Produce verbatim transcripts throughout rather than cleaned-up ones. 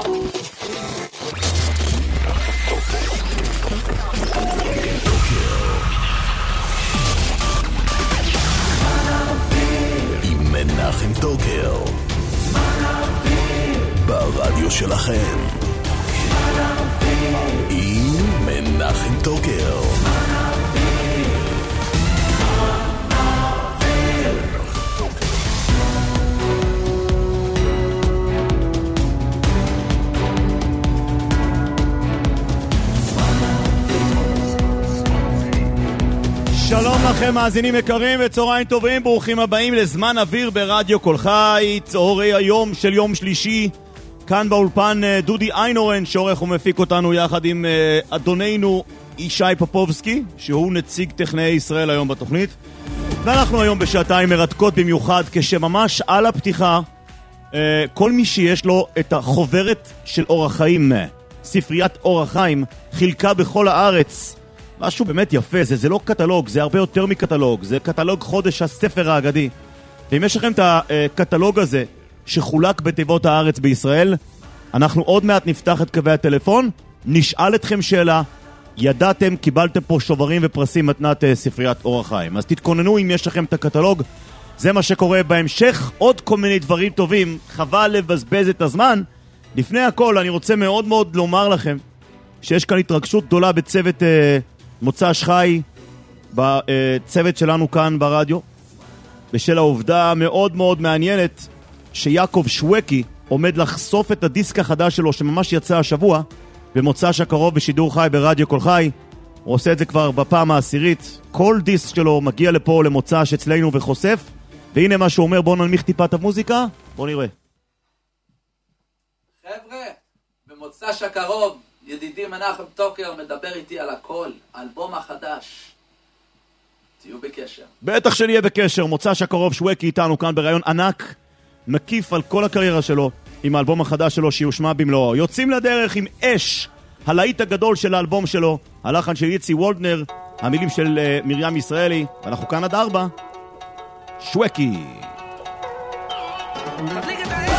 עם מנחם טוקר ברדיו שלכם עם מנחם טוקר. שלום לכם מאזינים יקרים וצהריים טובים, ברוכים הבאים לזמן אוויר ברדיו כל חי, צהרי היום של יום שלישי. כאן באולפן דודי איינורן שעורך ומפיק אותנו יחד עם אדוננו ישי פופובסקי, שהוא נציג טכנאי ישראל היום בתוכנית. ואנחנו היום בשעתיים מרתקות במיוחד, כשממש על הפתיחה כל מי שיש לו את החוברת של אורח חיים, ספריית אורח חיים, חילקה בכל הארץ. משהו באמת יפה, זה, זה לא קטלוג, זה הרבה יותר מקטלוג, זה קטלוג חודש הספר האגדי. ואם יש לכם את הקטלוג הזה שחולק בתיבות הארץ בישראל, אנחנו עוד מעט נפתח את קווי הטלפון, נשאל אתכם שאלה, ידעתם, קיבלתם פה שוברים ופרסים מתנת ספריית אורח חיים. אז תתכוננו אם יש לכם את הקטלוג, זה מה שקורה בהמשך, עוד כל מיני דברים טובים, חבל לבזבז את הזמן. לפני הכל אני רוצה מאוד מאוד לומר לכם, שיש כאן התרגשות גדולה בצוות אה, מוצ"ש חי, בצוות שלנו כאן ברדיו, בשל העובדה מאוד מאוד מעניינת שיעקב שווקי עומד לחשוף את הדיסק החדש שלו שממש יצא השבוע במוצ"ש הקרוב בשידור חי ברדיו כל חי. הוא עושה את זה כבר בפעם העשירית, כל דיסק שלו מגיע לפה למוצ"ש אצלנו וחושף, והנה מה שהוא אומר. בואו ננמיך טיפה את המוזיקה, בואו נראה. חבר'ה, במוצ"ש הקרוב ידידי מנחם טוקר מדבר איתי על הכל, האלבום החדש. תהיו בקשר. בטח שנהיה בקשר. מוצ"ש הקרוב שווקי איתנו כאן ברעיון ענק, מקיף על כל הקריירה שלו, עם האלבום החדש שלו שיושמע במלואו. יוצאים לדרך עם אש, הלהיט הגדול של האלבום שלו, הלחן של יצי וולדנר, המילים של uh, מרים ישראלי. ואנחנו כאן עד ארבע. שווקי. תדליק את האש!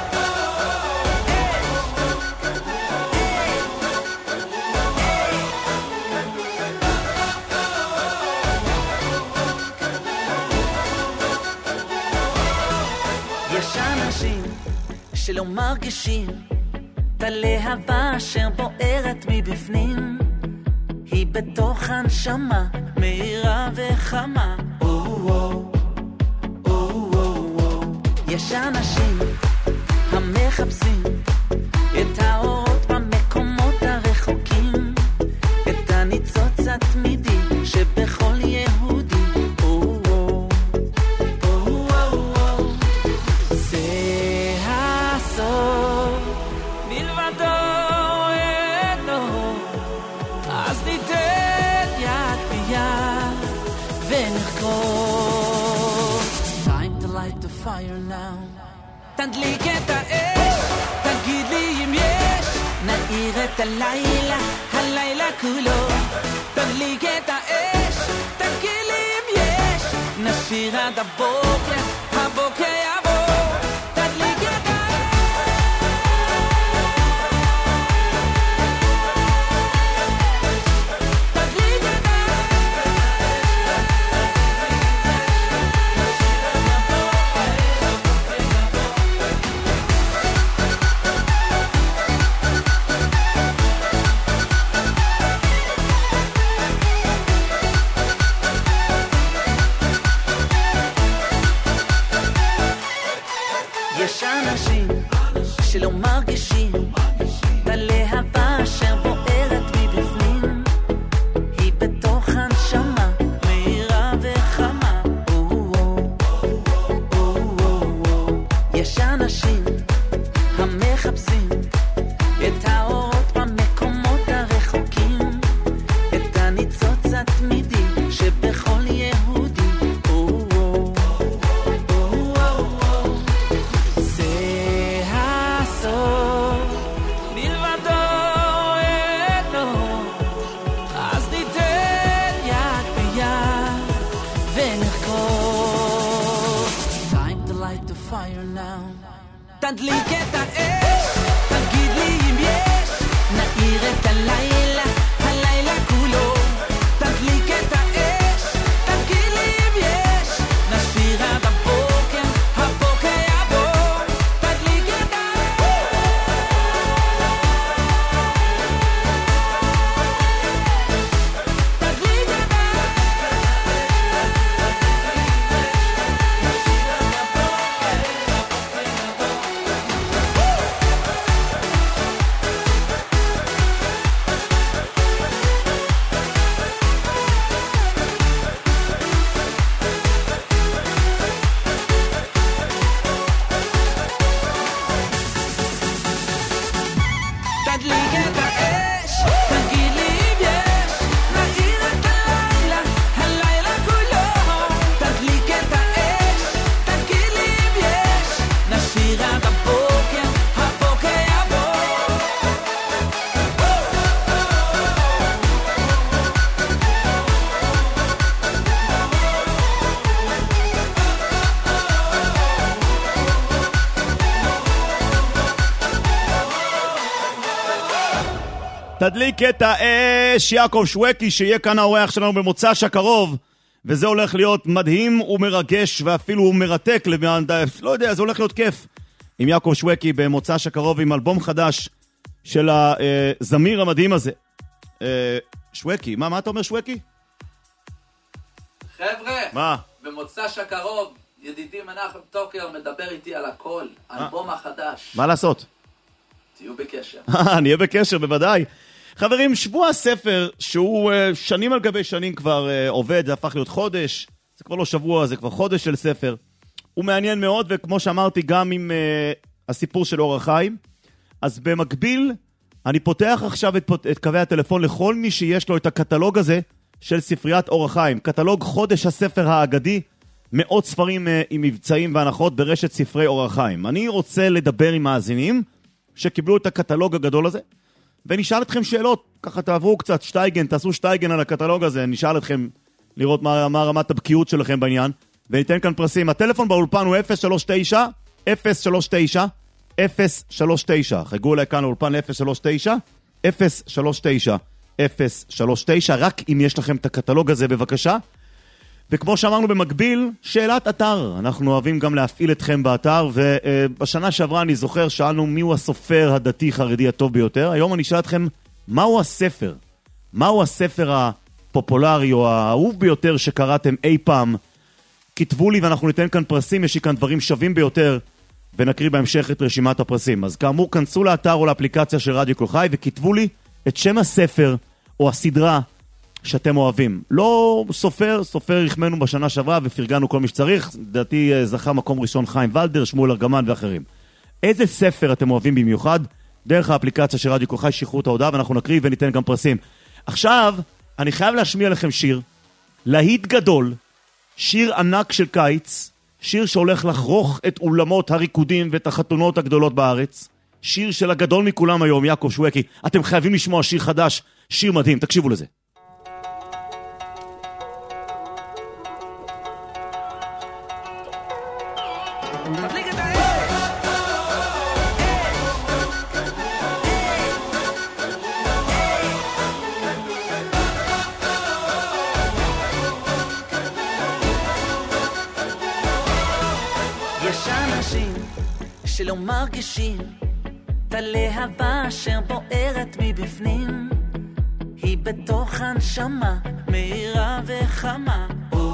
שלא מרגישים את הלהבה אשר בוערת מבפנים, היא בתוך הנשמה מהירה וחמה. יש אנשים המחפשים את האורות במקומות הרחוקים, את הניצוץ התמידי שבכל יהודי. תדליק את האש, תגיד לי אם יש, נעיר את הלילה, הלילה כולו. תדליק את האש, תגיד לי אם יש, נשיר עד הבוקר, הבוקר יבוא. תדליק את האש. תדליק את אנשים שלא מרגישים את הלהבה אשר בוערת מבפנים, היא בתוך הנשמה מהירה וחמה. יש אנשים המחפשים את האורות במקומות הרחוקים, את הניצוץ התמידי שבכל יהודי. תדליק את האש, תגיד לי תדליק את האש, יעקב שווקי, שיהיה כאן האורח שלנו במוצ"ש הקרוב, וזה הולך להיות מדהים ומרגש ואפילו מרתק, לא יודע, זה הולך להיות כיף עם יעקב שווקי במוצ"ש הקרוב עם אלבום חדש של הזמיר המדהים הזה. שווקי, מה, מה אתה אומר שווקי? חבר'ה, מה? במוצ"ש הקרוב ידידי מנחם טוקר מדבר איתי על הכל, אלבום החדש. מה לעשות? תהיו בקשר. נהיה בקשר, בוודאי. חברים, שבוע הספר, שהוא שנים על גבי שנים כבר עובד, זה הפך להיות חודש, זה כבר לא שבוע, זה כבר חודש של ספר. הוא מעניין מאוד, וכמו שאמרתי, גם עם uh, הסיפור של אור החיים. אז במקביל, אני פותח עכשיו את, את קווי הטלפון לכל מי שיש לו את הקטלוג הזה של ספריית אור החיים. קטלוג חודש הספר האגדי, מאות ספרים uh, עם מבצעים והנחות ברשת ספרי אור החיים. אני רוצה לדבר עם מאזינים שקיבלו את הקטלוג הגדול הזה, ונשאל אתכם שאלות, ככה תעברו קצת שטייגן, תעשו שטייגן על הקטלוג הזה, נשאל אתכם לראות מה, מה רמת הבקיאות שלכם בעניין, וניתן כאן פרסים. הטלפון באולפן הוא אפס שלוש תשע אפס שלוש תשע אפס שלוש תשע. חגגו אליי כאן לאולפן אפס שלוש תשע אפס שלוש תשע אפס שלוש תשע, רק אם יש לכם את הקטלוג הזה בבקשה. וכמו שאמרנו במקביל, שאלת אתר. אנחנו אוהבים גם להפעיל אתכם באתר, ובשנה שעברה אני זוכר, שאלנו מיהו הסופר הדתי חרדי הטוב ביותר. היום אני אשאל אתכם, מהו הספר? מהו הספר הפופולרי או האהוב ביותר שקראתם אי פעם? כתבו לי ואנחנו ניתן כאן פרסים, יש לי כאן דברים שווים ביותר, ונקריא בהמשך את רשימת הפרסים. אז כאמור, כנסו לאתר או לאפליקציה של רדיו כל חי, וכתבו לי את שם הספר או הסדרה שאתם אוהבים. לא סופר, סופר יחמנו בשנה שעברה ופרגנו כל מי שצריך. לדעתי זכה מקום ראשון חיים ולדר, שמואל ארגמן ואחרים. איזה ספר אתם אוהבים במיוחד? דרך האפליקציה של רדיו כל חי, שחררו את ההודעה ואנחנו נקריא וניתן גם פרסים. עכשיו, אני חייב להשמיע לכם שיר, להיט גדול, שיר ענק של קיץ, שיר שהולך לחרוך את אולמות הריקודים ואת החתונות הגדולות בארץ, שיר של הגדול מכולם היום, יעקב שווקי. אתם חייבים לשמוע שיר חדש, שיר מדהים, תקשיבו לזה. שלא מרגישים את הלהבה אשר בוערת מבפנים, היא בתוך הנשמה מהירה וחמה.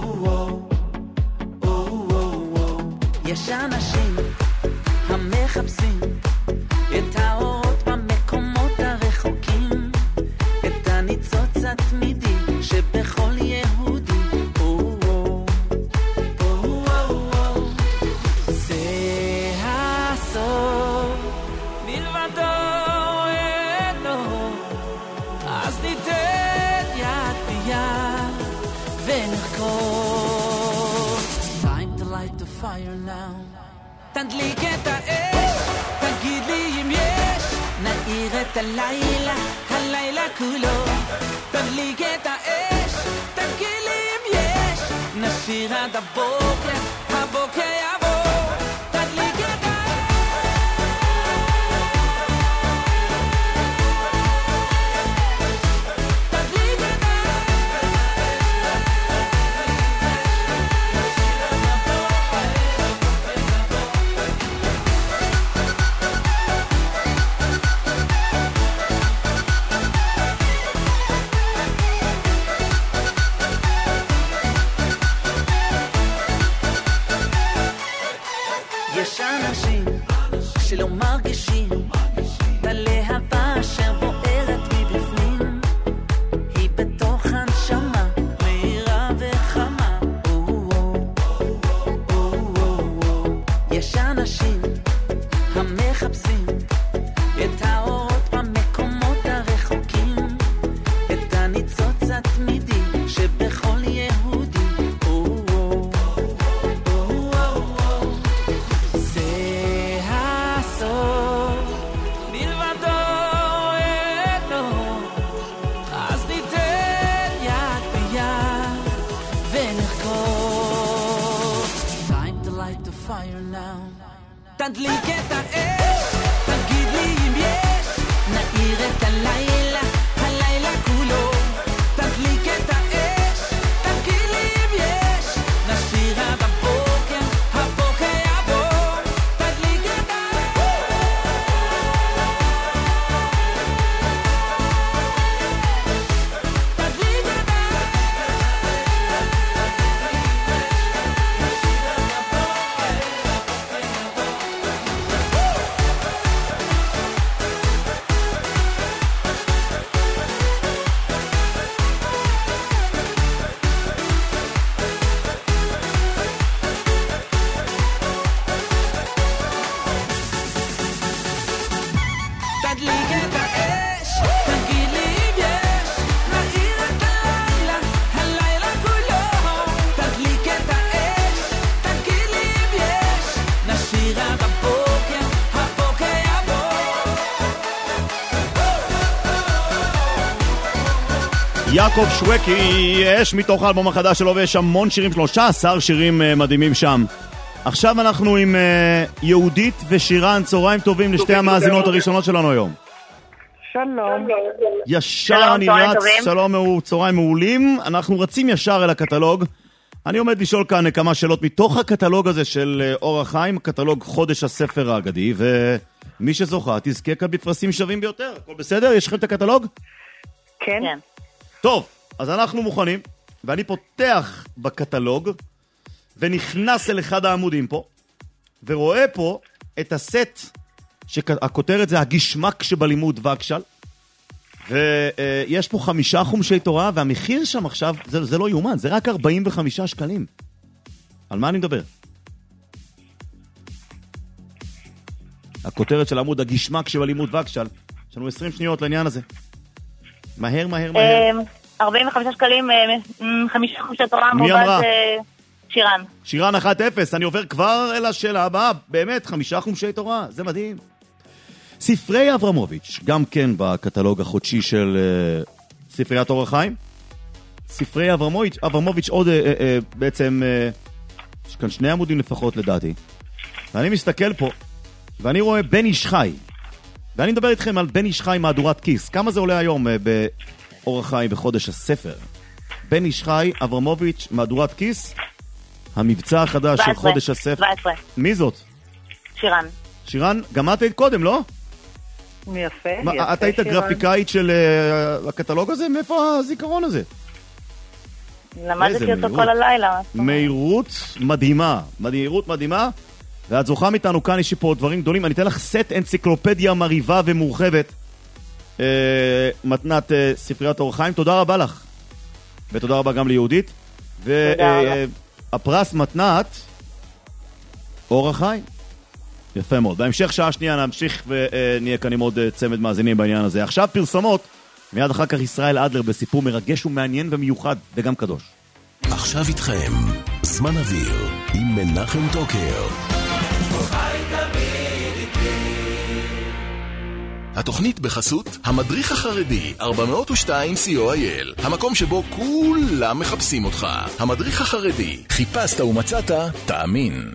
יש אנשים המחפשים את האורות במקומות הרחוקים, את הניצוץ התמידי שבכל יהודי. תדליק את האש, תגיד לי אם יש, נאיר את הלילה, הלילה כולו. תדליק את האש, תגיד לי אם יש, נשיר עד הבוקר, הבוקר יבוא. תדליק את האש, תדליק את אנשים שלא מרגישים את הלהבה אשר בוערת מבפנים, היא בתוך הנשמה מהירה וחמה. יש אנשים המחפשים את האורות במקומות הרחוקים, את הניצוץ התמידי שבכל יהודי. תדליק את האש, תגיד לי אם יש, נאיר את הלילה, תדליק את האש, תגיד לי אם יש, נאיר את הלילה, הלילה כולו. תדליק את האש, תגיד לי אם יש, נשיר עד הבוקר, הבוקר יבוא. יעקב שווקי, אש מתוך האלבום החדש שלו, ויש המון שירים, שלושה עשר שירים מדהימים שם. עכשיו אנחנו עם uh, יהודית ושירן. צהריים טובים לשתי המאזינות הראשונות שלנו היום. שלום. ישר אני רץ, שלום, צהריים מעולים. אנחנו רצים ישר אל הקטלוג. אני עומד לשאול כאן כמה שאלות מתוך הקטלוג הזה של אור החיים, קטלוג חודש הספר האגדי, ומי שזוכה תזכה כאן בפרסים שווים ביותר. הכל בסדר? יש לכם את הקטלוג? כן. טוב, אז אנחנו מוכנים, ואני פותח בקטלוג, ונכנס אל אחד העמודים פה, ורואה פה את הסט, שהכותרת זה הגשמק שבלימוד וקשל, ויש פה חמישה חומשי תורה, והמחיר שם עכשיו, זה, זה לא יומן, זה רק ארבעים וחמישה שקלים. על מה אני מדבר? הכותרת של עמוד הגשמק שבלימוד וקשל, יש לנו עשרים שניות לעניין הזה. מהר, מהר, מהר. ארבעים וחמישה שקלים, חמישה חומשי תורה, מי אמרה? שירן. שירן אחת אפס, אני עובר כבר אל השאלה הבאה, באמת, חמישה חומשי תורה, זה מדהים. ספרי אברמוביץ', גם כן בקטלוג החודשי של uh, ספריית אור החיים. ספרי אברמוביץ', אברמוביץ' עוד uh, uh, בעצם, uh, יש כאן שני עמודים לפחות לדעתי. ואני מסתכל פה, ואני רואה בן איש חי. ואני מדבר איתכם על בן איש חי מהדורת כיס. כמה זה עולה היום uh, באור החיים בחודש הספר? בן איש חי, אברמוביץ', מהדורת כיס. המבצע החדש של חודש הספר. שבע עשרה. מי זאת? שירן. שירן, גם את היית קודם, לא? יפה, מה, יפה. את היית שירן. הגרפיקאית של uh, הקטלוג הזה? מאיפה הזיכרון הזה? למדתי אותו כל הלילה. מהירות מדהימה, מהירות מדהימה, ואת זוכה מאיתנו כאן, יש פה דברים גדולים. אני אתן לך סט אנציקלופדיה מרהיבה ומורחבת, uh, מתנת uh, ספריית אור החיים. תודה רבה לך, ותודה רבה גם ליהודית. תודה רבה. הפרס מתנת אור החיים. יפה מאוד. בהמשך שעה שנייה נמשיך ונהיה כאן עם עוד צמד מאזינים בעניין הזה. עכשיו פרסומות, מיד אחר כך ישראל אדלר בסיפור מרגש ומעניין ומיוחד וגם קדוש. עכשיו איתכם זמן אוויר עם מנחם טוקר. התוכנית בחסות המדריך החרדי ארבע מאות ושתיים סי או איי אל, המקום שבו כולם מחפשים אותך. המדריך החרדי, חיפשת ומצאת, תאמין.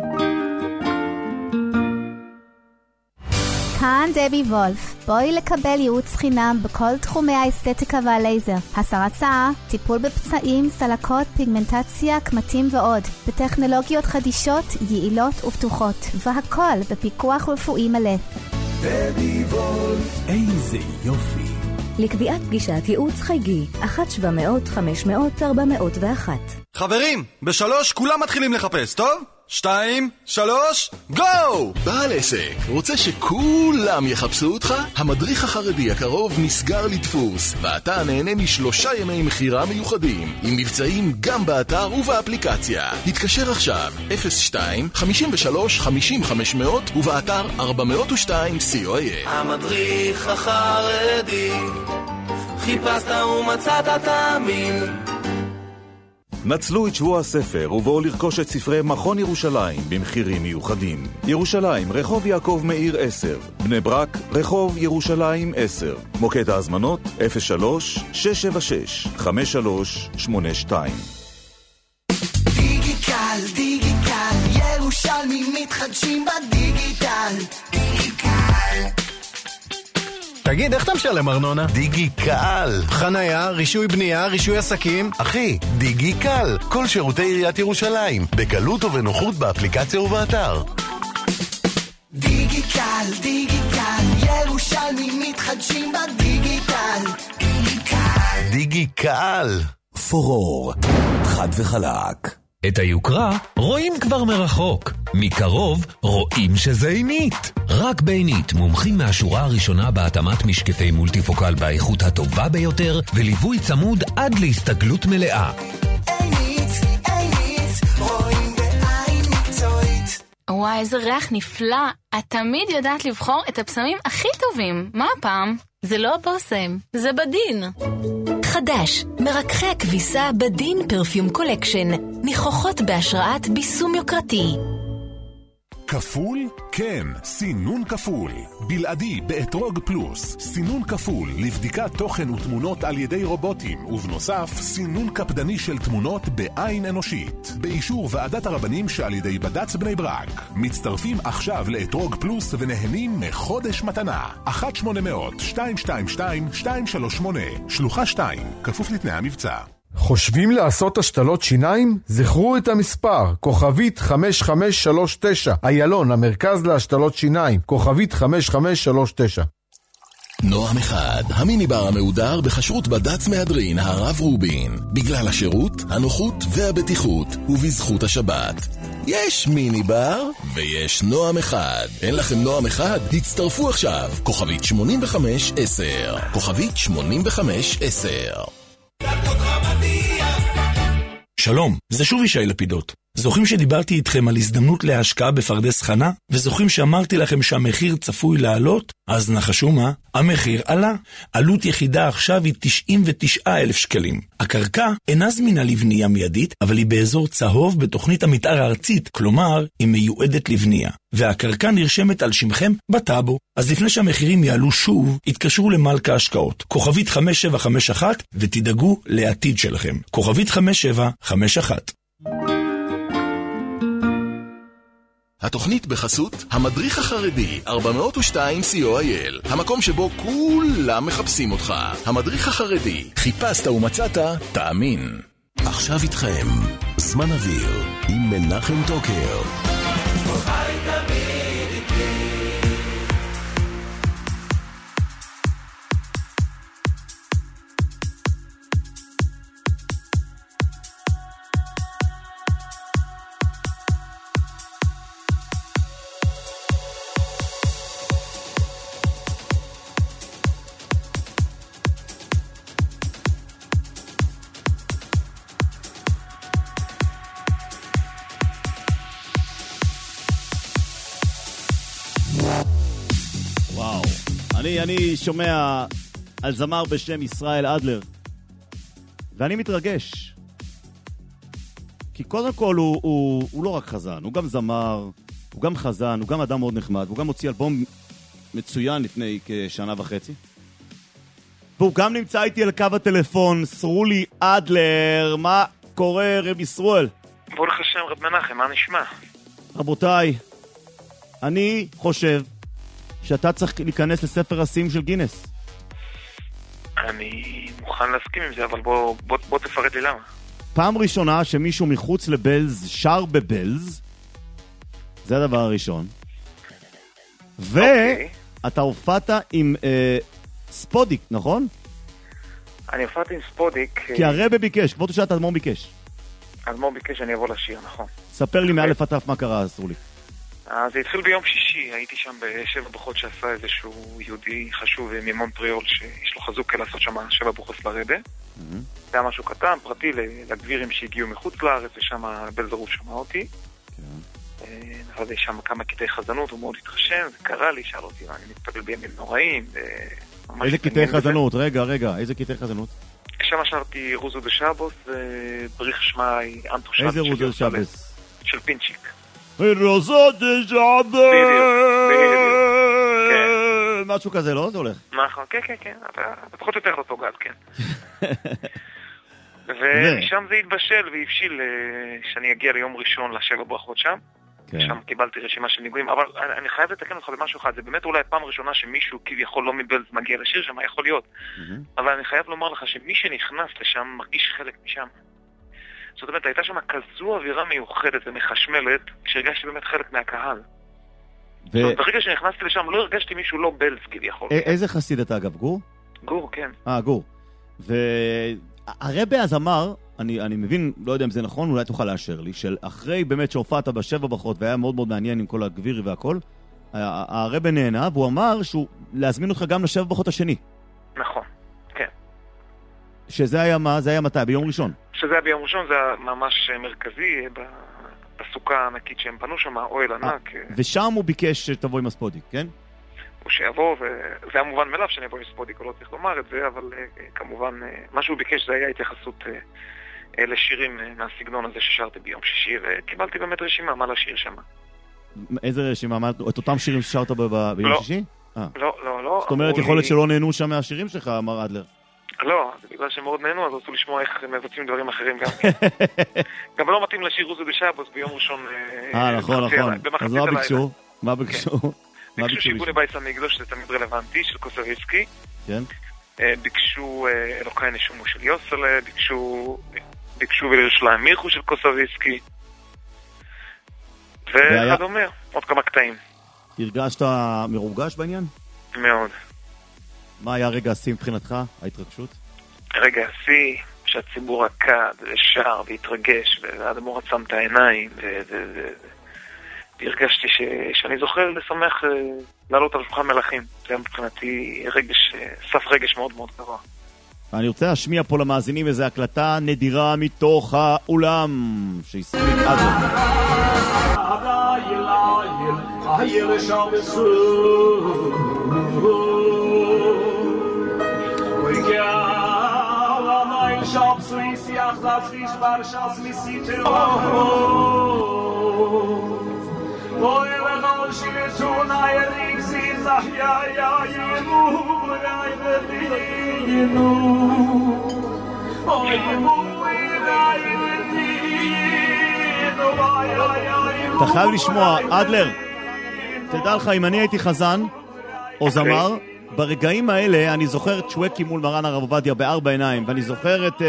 כאן דבי וולף. בואי לקבל ייעוץ חינם בכל תחומי האסתטיקה והלייזר. הסרת שיער, טיפול בפצעים, סלקות, פיגמנטציה, קמטים ועוד. בטכנולוגיות חדישות, יעילות ופתוחות. והכל בפיקוח רפואי מלא. דבי וולף, איזה יופי. לקביעת פגישת ייעוץ חייגי אחת שבע מאות חמש מאות ארבע מאות ואחת. חברים, בשלוש כולם מתחילים לחפש, טוב? שתיים, שלוש, גו! בעל עסק, רוצה שכולם יחפשו אותך? המדריך החרדי הקרוב נסגר לדפוס, ואתה נהנה משלושה ימי מחירה מיוחדים, עם מבצעים גם באתר ובאפליקציה. התקשר עכשיו, אפס שתיים חמש שלוש חמש חמש מאות ובאתר ארבע מאות ושתיים סי או איי אל. המדריך החרדי, חיפשת ומצאת, תאמין. נצלו את שבוע הספר ובואו לרכוש את ספרי מכון ירושלים במחירים מיוחדים. ירושלים, רחוב יעקב מאיר עשר. בני ברק, רחוב ירושלים עשר. מוקד ההזמנות אפס שלוש שש שבע שש חמש שלוש שמונה שתיים. דיגיטל, דיגיטל, ירושלמים מתחדשים בדיגיטל. דיגיטל. תגיד, איך אתה משלם ארנונה? דיגי קל. חנייה, רישוי בנייה, רישוי עסקים. אחי, דיגי קל. כל שירותי עיריית ירושלים. בקלות ובנוחות באפליקציה ובאתר. דיגיטל, דיגיטל, ירושלמים מתחדשים בדיגיטל. דיגיטל. דיגי קל. פורור, חד וחלק. את היוקרה רואים כבר מרחוק. מקרוב רואים שזה עינית. רק בעינית, מומחים מהשורה הראשונה בהתאמת משקפי מולטיפוקל באיכות הטובה ביותר, וליווי צמוד עד להסתגלות מלאה. עינית, עינית, רואים בעין מקצועית. וואי, איזה ריח נפלא. את תמיד יודעת לבחור את הפסמים הכי טובים. מה הפעם? זה לא בושם, זה בדין. חדש, מרככי הכביסה בדין פרפיום קולקשן. ניחוחות בהשראת ביסום יוקרתי. כפול? כן, סינון כפול. בלעדי באתרוג פלוס. סינון כפול לבדיקת תוכן ותמונות על ידי רובוטים, ובנוסף סינון קפדני של תמונות בעין אנושית. באישור ועדת הרבנים שעל ידי בד"ץ בני ברק. מצטרפים עכשיו לאתרוג פלוס ונהנים מחודש מתנה. אחת שמונה אפס אפס שתיים שתיים שתיים שתיים שלוש שמונה שלוחה שתיים, כפוף לתנאי המבצע. חושבים לעשות השתלות שיניים? זכרו את המספר, כוכבית חמש חמש שלוש תשע, איילון, המרכז להשתלות שיניים, כוכבית חמש חמש שלוש תשע. נועם אחד, המיניבר המהודר בחשרות בד"ץ מהדרין הרב רובין, בגלל השירות, הנוחות והבטיחות, ובזכות השבת. יש מיניבר ויש נועם אחד. אין לכם נועם אחד? הצטרפו עכשיו, כוכבית שמונים וחמש עשר, כוכבית שמונים וחמש עשר. שלום, זה שוב ישי לפידות. זוכרים שדיברתי איתכם על הזדמנות להשקעה בפרדס חנה? וזוכרים שאמרתי לכם שהמחיר צפוי לעלות? אז נחשו מה? המחיר עלה. עלות יחידה עכשיו היא תשעים ותשעה אלף שקלים. הקרקע אינה זמינה לבנייה מיידית, אבל היא באזור צהוב בתוכנית המתאר הארצית, כלומר, היא מיועדת לבנייה. והקרקע נרשמת על שמכם בטאבו. אז לפני שהמחירים יעלו שוב, התקשרו למלכה השקעות. כוכבית חמש שבע חמש אחת ותדאגו לעתיד שלכם. כוכבית חמש שבע חמש אחת. התוכנית בחסות המדריך החרדי ארבע מאות ושתיים סי או איי אל, המקום שבו כולם מחפשים אותך. המדריך החרדי, חיפשת ומצאת, תאמין. עכשיו איתכם זמן אוויר עם מנחם טוקר. אני, אני שומע על זמר בשם ישראל אדלר, ואני מתרגש. כי קודם כל הוא, הוא, הוא לא רק חזן, הוא גם זמר, הוא גם חזן, הוא גם אדם מאוד נחמד, הוא גם הוציא אלבום מצוין לפני כשנה וחצי. והוא גם נמצא איתי על קו הטלפון, סרולי אדלר. מה קורה, רב ישראל? בוא לך שם רב מנחם, מה נשמע? רבותיי, אני חושב שאתה צריך להיכנס לספר השיאים של גינס. אני מוכן להסכים עם זה, אבל בוא, בוא, בוא תפרט לי למה. פעם ראשונה שמישהו מחוץ לבלז שר בבלז, זה הדבר הראשון. ואתה הופעת עם אה, ספודיק, נכון? אני הופעתי עם ספודיק. כי הרבה ביקש, כבוד שאת אדמור ביקש. אדמור ביקש שאני אבוא לשיר, נכון. ספר לי מאלף עד תף מה קרה, אסור לי. אז זה התחיל ביום שישי, הייתי שם בשבע ברכות שעשה איזשהו יהודי חשוב ממונטריאול שיש לו חזוק לעשות שם שבע ברכות לרבה. זה היה משהו קטן, פרטי לגבירים שהגיעו מחוץ לארץ, ושם בלזרוף שמע אותי. נפלתי שם כמה קטעי חזנות, הוא מאוד התרשם, זה קרה לי, שאל אותי, אני מתפגל בימים נוראים. איזה קטעי חזנות? רגע, רגע, איזה קטעי חזנות? שם שרתי רוזו דשאבוס, ובריך שמי אנטו שבס. איזה רוזו דשאבס? של פינצ'יק. רוזו דשאבס! בדיוק, כן. משהו כזה, לא? זה הולך. נכון, כן, כן, כן. אתה פחות יותר אותו גד, כן. ומשם זה התבשל והבשיל שאני אגיע ליום ראשון לשבע ברכות שם. שם קיבלתי רשימה של ניגויים, אבל אני חייב לתקן אותך במשהו אחד. זה באמת אולי פעם ראשונה שמישהו כביכול לא מבלז מגיע לשיר שם, יכול להיות. אבל אני חייב לומר לך שמי שנכנס לשם מרגיש חלק משם. זאת אומרת, הייתה שם כזו אווירה מיוחדת ומחשמלת, שהרגשתי באמת חלק מהקהל. זאת אומרת, ברגע שנכנסתי לשם לא הרגשתי מישהו לא בלז כביכול. איזה חסיד אתה אגב, גור? גור, כן. אה, גור. והרבה אז אמר, אני, אני מבין, לא יודע אם זה נכון, אולי תוכל לאשר לי, של אחרי באמת שהופעת בשבע ברכות, והיה מאוד מאוד מעניין עם כל הגבירי והכל, הרבה נהנה, והוא אמר שהוא להזמין אותך גם לשבע ברכות השני. נכון, כן. שזה היה מה? זה היה מתי? ביום ראשון? שזה היה ביום ראשון, זה היה ממש מרכזי, בסוכה סוכה ענקית שהם פנו שם, אוהל ענק. ושם הוא ביקש שתבוא עם הספודיק, כן? הוא שיבוא, וזה היה מובן מאליו שאני אבוא עם ספודיק, הוא לא צריך לומר את זה, אבל כמובן, מה שהוא ביקש זה היה התייחסות לשירים מהסגנון הזה ששרתי ביום שישי, וקיבלתי באמת רשימה מה לשיר שם. איזה רשימה? את אותם שירים ששרת ביום שישי? לא, לא, לא. זאת אומרת, יכול להיות שלא נהנו שם מהשירים שלך, אמר אדלר. לא, זה בגלל שהם מאוד נהנו, אז רצו לשמוע איך מבצעים דברים אחרים גם. גם לא מתאים לשיר רוזו בשבוס ביום ראשון. אה, נכון, נכון. אז מה ביקשו? מה ביקשו? ביקשו שיבו לבייס המקדוש, זה תמיד רלוונטי, של קוסוביצקי. כן. ביקשו אלוקי נשומו של יוסלה, ביקשו ולירושלים מירחו של קוסוביצקי. ואחד אומר, עוד כמה קטעים. הרגשת מרוגש בעניין? מאוד. מה היה רגע השיא מבחינתך, ההתרגשות? רגע השיא, שהציבור רקד ושר והתרגש, והאדמו"ר עצם את העיניים, והרגשתי שאני זוכר לשמח לעלות על שולחן מלכים. זה היה מבחינתי רגש, סף רגש מאוד מאוד גבוה. אני רוצה להשמיע פה למאזינים איזו הקלטה נדירה מתוך האולם שהספיק עד אתה חייב לשמוע, אדלר, תדע לך, אם אני הייתי חזן או זמר, ברגעים האלה אני זוכר את שווקי מול מרן הרב עובדיה בארבע עיניים, ואני זוכר את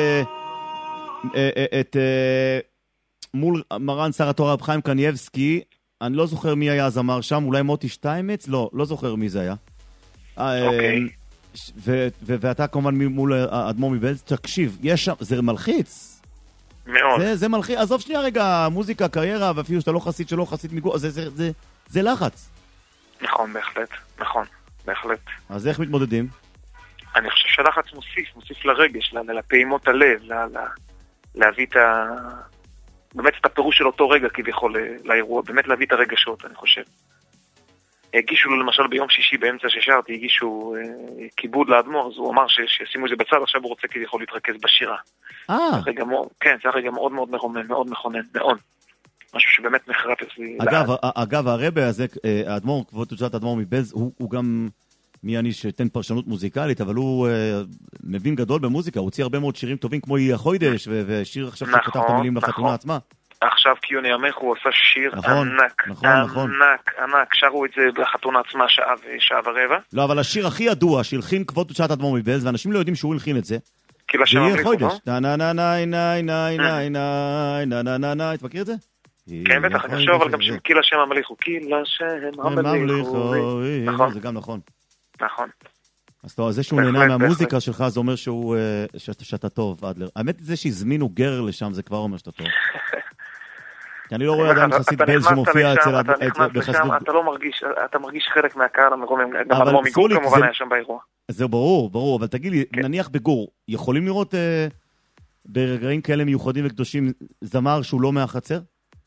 את מול מרן שר התורה רב חיים קנייבסקי. אני לא זוכר מי היה הזמר שם, אולי מוטי שטיימץ? לא, לא זוכר מי זה היה. אוקיי. ואתה כמובן מול אדמו"ר מבעלז, תקשיב, יש שם, זה מלחיץ. מאוד. זה מלחיץ, עזוב שנייה רגע, מוזיקה, קריירה, ואפילו שאתה לא חסיד שלא חסיד מגור, זה לחץ. נכון, בהחלט, נכון, בהחלט. אז איך מתמודדים? אני חושב שהלחץ מוסיף, מוסיף לרגש, לפעימות הלב, להביא את ה... באמת את הפירוש של אותו רגע כביכול לאירוע, באמת להביא את הרגשות, אני חושב. הגישו לו למשל ביום שישי באמצע ששרתי, הגישו אה, כיבוד לאדמו"ר, אז הוא אמר שישימו את זה בצד, עכשיו הוא רוצה כביכול להתרכז בשירה. אה. כן, זה הרגע מאוד מאוד מרומם, מאוד מכונן, מאוד. משהו שבאמת נחרט אצלי. אגב, אגב, הרבה הזה, האדמו"ר, כבוד תוצאת האדמו"ר מבעלז, הוא, הוא גם, מי אני שתן פרשנות מוזיקלית, אבל הוא אה, מבין גדול במוזיקה, הוא הוציא הרבה מאוד שירים טובים, כמו יהיה חוידש, ושיר עכשיו נכון, שכתב את המילים נכון. לחתונה עצמה. עכשיו קיוני עמך הוא עושה שיר נכון, ענק, נכון, ענק, נכון. ענק, שרו את זה בחתונה עצמה שעה ושעה ורבע. לא, אבל השיר הכי ידוע שהלחין כבוד תוצאת האדמו"ר מבעלז, ואנשים לא יודעים שהוא הלחין את זה. כי לשם המליכו, לא? נה נה נה נה נה נה נה נה נה נה נה נה, אתה מכיר את זה? כן, בטח, אני חושב, אבל גם שם כי לשם המליכו, כי לשם המליכו. נכון. זה גם נכון. נכון. אז זה שהוא נהנה מהמוזיקה שלך, זה אומר שאתה טוב, אדלר. האמת זה שהזמינו גר לשם, זה כבר אומר שאתה טוב. כי אני לא רואה עדיין חסיד בעלז שמופיע אצל... אתה נכנס לשם, אתה לא מרגיש, אתה מרגיש חלק מהקהל המרומם, גם אדמו"ר מגור כמובן היה שם באירוע. זה ברור, ברור, אבל תגיד לי, נניח בגור, יכולים לראות ברגעים כאלה מיוחדים וקדושים זמר שהוא לא מהחצר?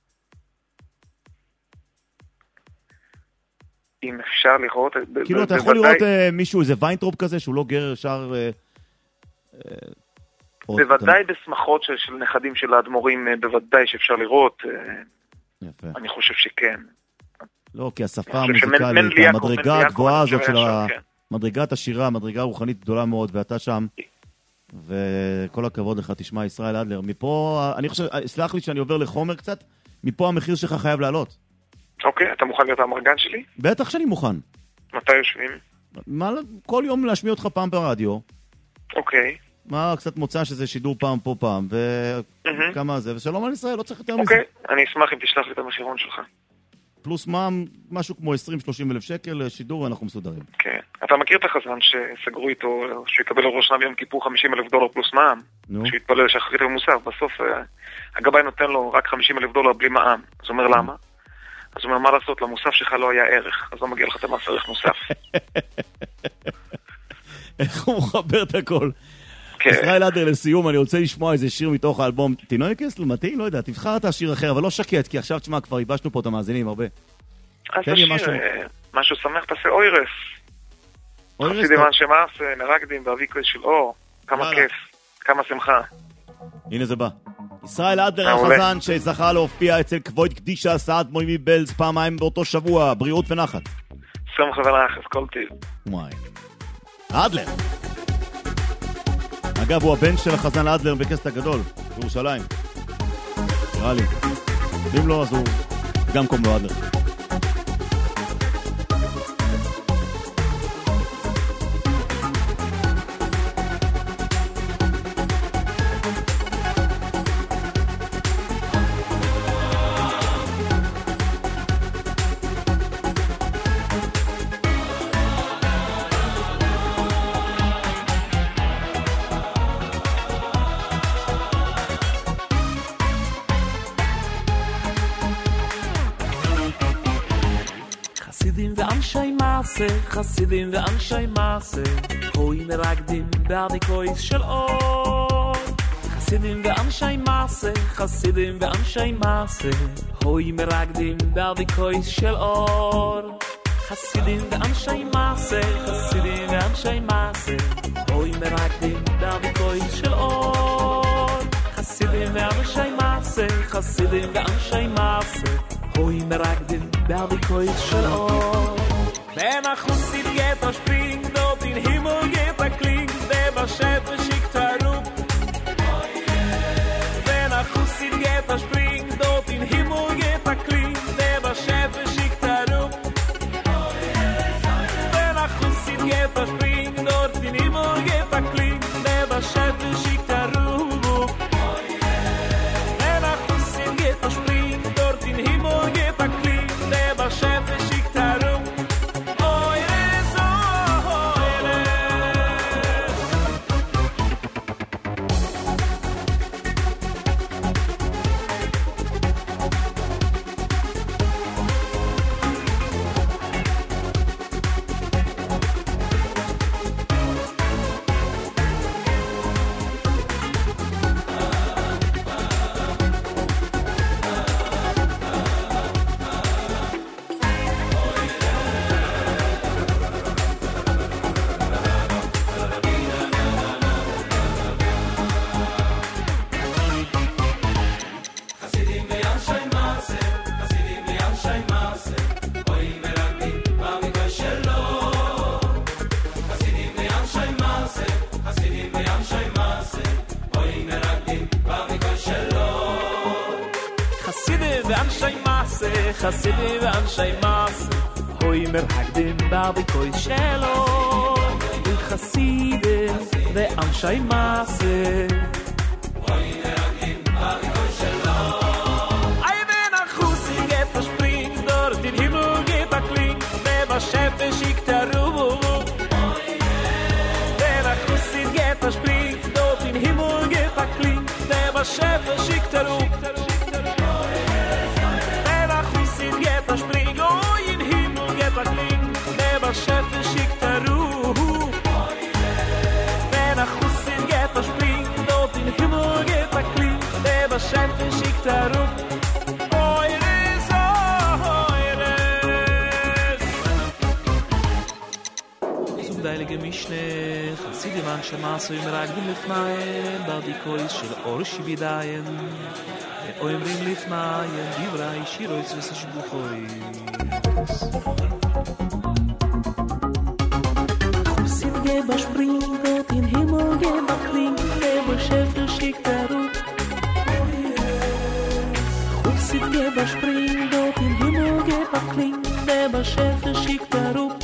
אם אפשר לראות... כאילו אתה יכול לראות מישהו, איזה ויינטרופ כזה, שהוא לא גר שר... בוודאי בשמחות של נכדים של האדמו"רים, בוודאי שאפשר לראות. יפה. אני חושב שכן. לא, כי השפה המוזיקלית, המדרגה הגבוהה הזאת של מדרגת השירה, מדרגה רוחנית גדולה מאוד, ואתה שם, וכל הכבוד לך, תשמע ישראל אדלר. מפה, אני חושב, סלח לי שאני עובר לחומר קצת, מפה המחיר שלך חייב לעלות. אוקיי, אתה מוכן להיות המרגן שלי? בטח שאני מוכן. מתי יושבים? מה, כל יום להשמיע אותך פעם ברדיו. אוקיי. מה, קצת מוצא שזה שידור פעם פה פעם, וכמה זה, ושלום על ישראל, לא צריך יותר מזה. אוקיי, אני אשמח אם תשלח לי את המחירון שלך. פלוס מה, משהו כמו עשרים שלושים אלף שקל שידור, ואנחנו מסודרים. כן. אתה מכיר את החזן שסגרו איתו, שיקבל על ראש שנה ביום כיפור חמישים אלף דולר פלוס מע"מ? נו. שיתפלל שחרית ומוסף, בסוף הגבאי נותן לו רק חמישים אלף דולר בלי מע"מ. אז הוא אומר למה? אז הוא אומר, מה לעשות? למוסף שלך לא היה ערך, אז לא מגיע לך את המס ערך מוסף. איך הוא מחבר את הכל? ישראל אדלר לסיום, אני רוצה לשמוע איזה שיר מתוך האלבום טינויקס, מתאים, לא יודע, תבחר את השיר אחר, אבל לא שקט, כי עכשיו תשמע, כבר ייבשנו פה את המאזינים הרבה. אז תשיר, משהו שמח, תעשה אוירס. חסידים אנשי מעשה, מרקדים באביקו של אור, כמה כיף, כמה שמחה. הנה זה בא. ישראל אדלר החזן שזכה להופיע אצל כבוד קדישה סעד מוימי בלז פעמיים באותו שבוע, בריאות ונחת. שמחה ונחת, כל טיב. וואי. אדלר. אגב, הוא הבן של החזן אדלר בכנסת הגדול, בירושלים. נראה לי. ואם לא, אז הוא גם קום לו אדלר. חסידים ואנשי מעשה, הוי מרקדים באביקויס של אור. חסידים ואנשי מעשה, חסידים ואנשי מעשה, הוי מרקדים באביקויס של אור. חסידים ואנשי מעשה, חסידים ואנשי מעשה, הוי מרקדים באביקויס של אור. חסידים ואנשי מעשה, חסידים ואנשי מעשה, הוי מרקדים באביקויס של אור. Wenn a Chussid geht a Spring, dort in Himmel geht a Kling, der Baschäfer schickt a Rup. Wenn a Chussid geht a Spring, dort in Himmel geht a Kling, der Baschäfer schickt a Rup. Wenn a Chussid geht a Spring, dort in Himmel geht a Kling, der Baschäfer schickt a Rup. Wenn a Chussid geht a Spring, dort in Himmel geht a Kling, der Baschäfer schickt a Rup. חסידים ואנשי מעשה, הוי מרקדים באביקוי שלו. חסידים ואנשי מעשה, הוי מרקדים באביקוי שלו. Ei wenn a Chussi geht a Spring, dort in Himmel geht a Kling, der Baschäfer schickt a Ruh. Wenn a Chussi geht a Spring, dort in Himmel geht a Kling, der Baschäfer schickt a Ruh. Geht a Spring, oh in Himmel geht a Kling, der Baschäfer schickt a Ruh. Wenn a Chussin geht a Spring, dort in Himmel geht a Kling, der Baschäfer schickt a Ruh. Eures, eures. Zum Deilige Mischne, Chassidim Anshe Maso im Ragdim Lefnayen, Badikois של אור שבידיים. אומרים לפניהם דברי שירויס ושבוכויס. חוסים גבה שפרינגות אין הימל גבה קלינג, גבה שפר שיקטרות. חוסים גבה שפרינגות אין הימל גבה קלינג, גבה שפר שיקטרות.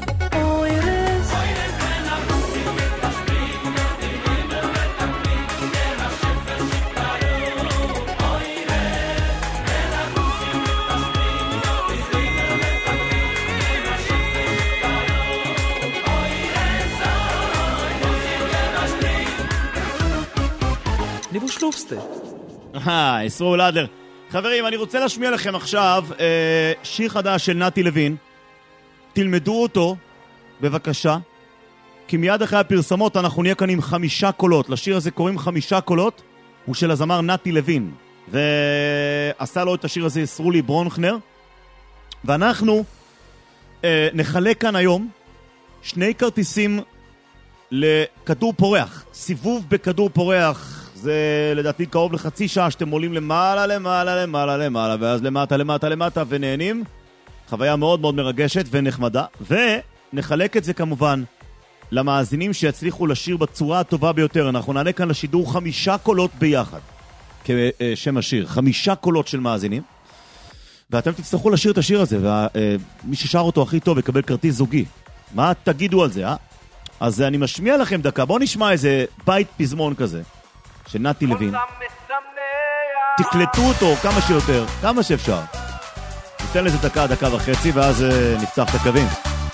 שלופסטה. אה, ישראל אדלר. חברים, אני רוצה להשמיע לכם עכשיו אה, שיר חדש של נתי לוין. תלמדו אותו, בבקשה. כי מיד אחרי הפרסמות אנחנו נהיה כאן עם חמישה קולות. לשיר הזה קוראים חמישה קולות, הוא של הזמר נתי לוין, ועשה לו את השיר הזה סרולי ברונכנר, ואנחנו אה, נחלק כאן היום שני כרטיסים לכדור פורח, סיבוב בכדור פורח. זה לדעתי קרוב לחצי שעה שאתם עולים למעלה למעלה למעלה למעלה ואז למטה למטה למטה ונהנים. חוויה מאוד מאוד מרגשת ונחמדה, ונחלק את זה כמובן למאזינים שיצליחו לשיר בצורה הטובה ביותר. אנחנו נענה כאן לשידור חמישה קולות ביחד כשם השיר, חמישה קולות של מאזינים, ואתם תצטרכו לשיר את השיר הזה, ומי ששר אותו הכי טוב יקבל כרטיס זוגי. מה תגידו על זה, אה? אז אני משמיע לכם דקה, בואו נשמע איזה בית פזמון כזה של נתי לוין, תקלטו אותו כמה שיותר, כמה שאפשר, ניתן לזה דקה, דקה וחצי, ואז נפתח את הקווים.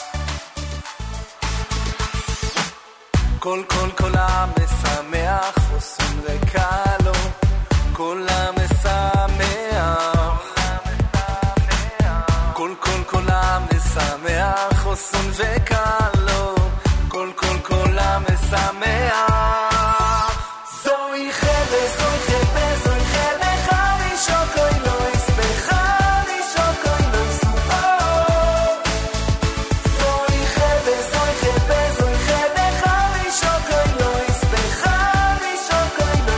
כל כל כל המשמח חוסן וקלו, כל המשמח, כל כל כל המשמח חוסן וקלו, כל כל כל המשמח. זוהי חלה, זוהי חלה, זוהי חלה, חלי שוקוי לא יספך, חלי שוקוי לא יספור. זוהי חלה, זוהי חלה, זוהי חלה, חלי שוקוי לא יספך, חלי שוקוי לא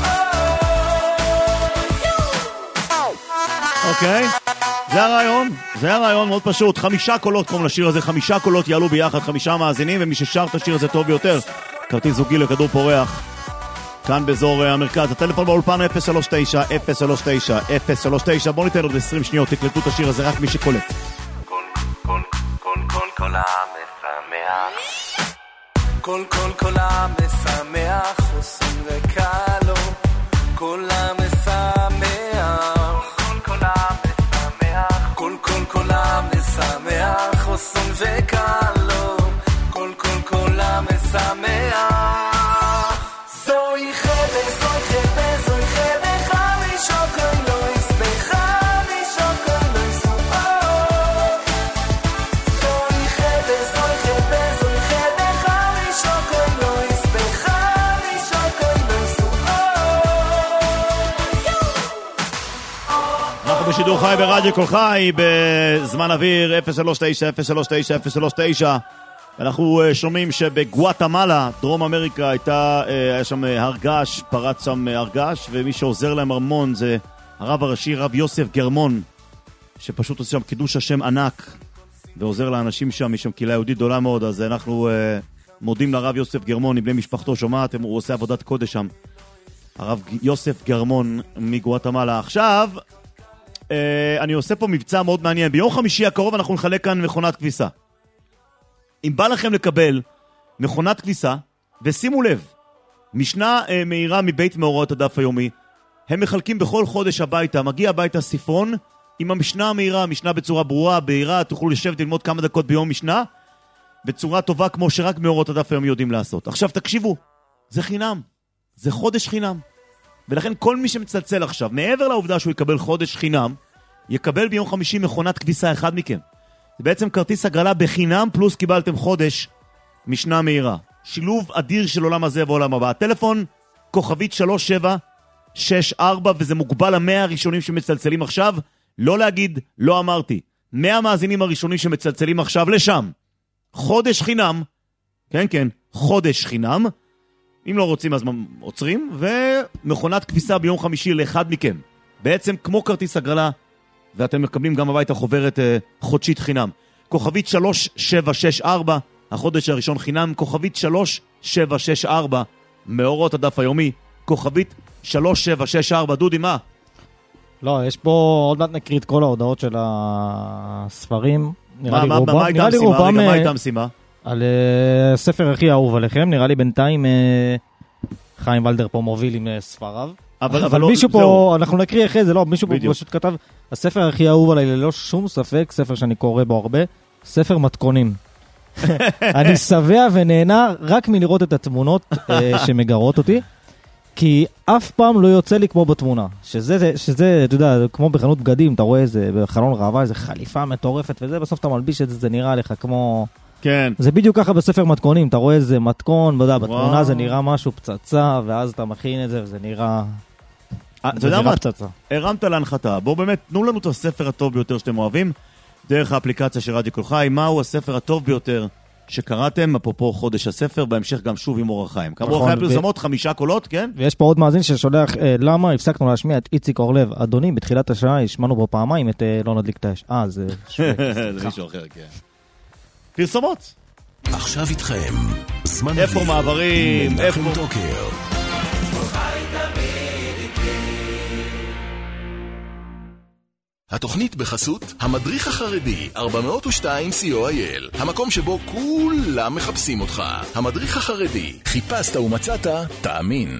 יספור. אוקיי, זה הרעיון, זה הרעיון מאוד פשוט. חמישה קולות קוראים לשיר הזה, חמישה קולות יעלו ביחד, חמישה מאזינים, ומי ששר את השיר הזה טוב ביותר, כרטיס זוגי לכדור פורח כאן באזור המרכז. הטלפון באולפן אפס שלוש תשע אפס שלוש תשע אפס שלוש תשע. בואו ניתן עוד עשרים שניות, תקלטו את השיר הזה, רק מי שקולט. כל כל כל כל כל המשמח, כל כל כל המשמח חוסן וקלו, כל המשמח, כל כל המשמח, כל כל כל המשמח חוסן וקלו, כל כל כל המשמח. זוהי חלה, זוהי חלה, זוהי חלה, חלי שוקוי לא יספך, חלי שוקוי לא יספור. זוהי חלה, זוהי חלה, זוהי חלה, חלי שוקוי לא יספך, חלי שוקוי לא יספור. אנחנו בשידור חי ברדיו כל חי בזמן אוויר אפס שלוש תשע אפס שלוש תשע אפס שלוש תשע. אנחנו שומעים שבגואטמלה, דרום אמריקה, הייתה, היה שם הרגש, פרץ שם הרגש, ומי שעוזר להם הרמון זה הרב הראשי, רב יוסף גרמון, שפשוט עושה שם קידוש השם ענק, ועוזר לאנשים שם, יש שם קהילה יהודית גדולה מאוד, אז אנחנו uh, מודים לרב יוסף גרמון, עם בני משפחתו, שומעת, הוא עושה עבודת קודש שם, הרב יוסף גרמון מגואטמלה. עכשיו, uh, אני עושה פה מבצע מאוד מעניין, ביום חמישי הקרוב אנחנו נחלק כאן מכונת כביסה. אם בא לכם לקבל מכונת כביסה, ושימו לב, משנה אה, מהירה מבית מאורעות הדף היומי, הם מחלקים בכל חודש הביתה, מגיע הביתה ספרון עם המשנה המהירה, משנה בצורה ברורה, בהירה, תוכלו לשבת ללמוד כמה דקות ביום משנה, בצורה טובה כמו שרק מאורעות הדף היומי יודעים לעשות. עכשיו תקשיבו, זה חינם, זה חודש חינם, ולכן כל מי שמצלצל עכשיו, מעבר לעובדה שהוא יקבל חודש חינם, יקבל ביום חמישי מכונת כביסה אחד מכם. זה בעצם כרטיס הגרלה בחינם, פלוס קיבלתם חודש משנה מהירה. שילוב אדיר של עולם הזה ועולם הבא. הטלפון כוכבית שלוש שבע שש ארבע, וזה מוגבל למאה הראשונים שמצלצלים עכשיו. לא להגיד, לא אמרתי. מאה מאזינים הראשונים שמצלצלים עכשיו לשם. חודש חינם. כן, כן, חודש חינם. אם לא רוצים אז עוצרים. ומכונת כביסה ביום חמישי לאחד מכם. בעצם כמו כרטיס הגרלה, ואתם מקבלים גם הביתה חוברת אה, חודשית חינם. כוכבית שלוש שבע שש ארבע, החודש הראשון חינם, כוכבית שלוש שבע שש ארבע, מאורות הדף היומי, כוכבית שלוש שבע שש ארבע. דודי, מה? לא, יש פה, עוד מעט נקריא את כל ההודעות של הספרים. מה, מה, מה הייתה המשימה? רגע, מה הייתה המשימה? על uh, ספר הכי אהוב עליכם, נראה לי בינתיים uh, חיים ולדר פה מוביל עם uh, ספריו. אבל, אבל מישהו לא, פה, זהו. אנחנו נקריא אחרי זה, לא, מישהו בדיוק. פה פשוט כתב, הספר הכי אהוב עליי ללא שום ספק, ספר שאני קורא בו הרבה, ספר מתכונים. אני שבע ונהנה רק מלראות את התמונות uh, שמגרות אותי, כי אף פעם לא יוצא לי כמו בתמונה. שזה, שזה, אתה יודע, כמו בחנות בגדים, אתה רואה איזה, בחלון ראווה, איזה חליפה מטורפת וזה, בסוף אתה מלביש את זה, זה נראה לך כמו כן. זה בדיוק ככה בספר מתכונים, אתה רואה איזה מתכון, בודה, בתמונה זה נראה משהו פצצה, ואז אתה מכין את זה, וזה נראה... אתה יודע מה? הרמת להנחתה. בואו באמת, תנו לנו את הספר הטוב ביותר שאתם אוהבים, דרך האפליקציה של רדיו כל חי. מהו הספר הטוב ביותר שקראתם, אפרופו חודש הספר, בהמשך גם שוב עם אור החיים. כאמור אחרי הפרסומות, חמישה קולות, כן? ויש פה עוד מאזין ששולח, למה הפסקנו להשמיע את איציק אורלב. אדוני, בתחילת השעה השמענו בו פעמיים את לא נדליק את האש. אה, זה שווה. זה מישהו אחר, כן. פרסומות. עכשיו איתכם, זמן איפה מעברים, איפה טוקר. התוכנית בחסות המדריך החרדי ארבע מאות ושתיים סי או איי אל, המקום שבו כולם מחפשים אותך. המדריך החרדי, חיפשת ומצאת, תאמין.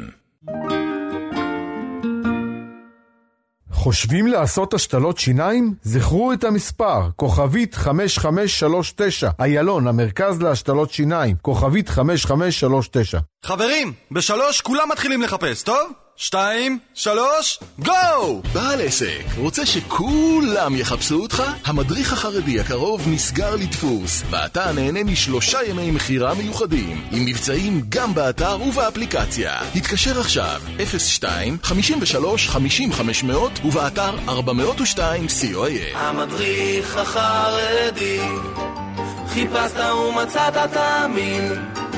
חושבים לעשות השתלות שיניים? זכרו את המספר, כוכבית חמש חמש שלוש תשע, איילון, המרכז להשתלות שיניים, כוכבית חמש חמש שלוש תשע. חברים, בשלוש כולם מתחילים לחפש, טוב? שתיים, שלוש, גו! בעל עסק, רוצה שכולם יחפשו אותך? המדריך החרדי הקרוב נסגר לדפוס, ואתה נהנה משלושה ימי מחירה מיוחדים, עם מבצעים גם באתר ובאפליקציה. התקשר עכשיו, אפס שתיים חמש שלוש חמש חמש מאות ובאתר ארבע מאות ושתיים סי או איי אל. המדריך החרדי, חיפשת ומצאת, תאמין.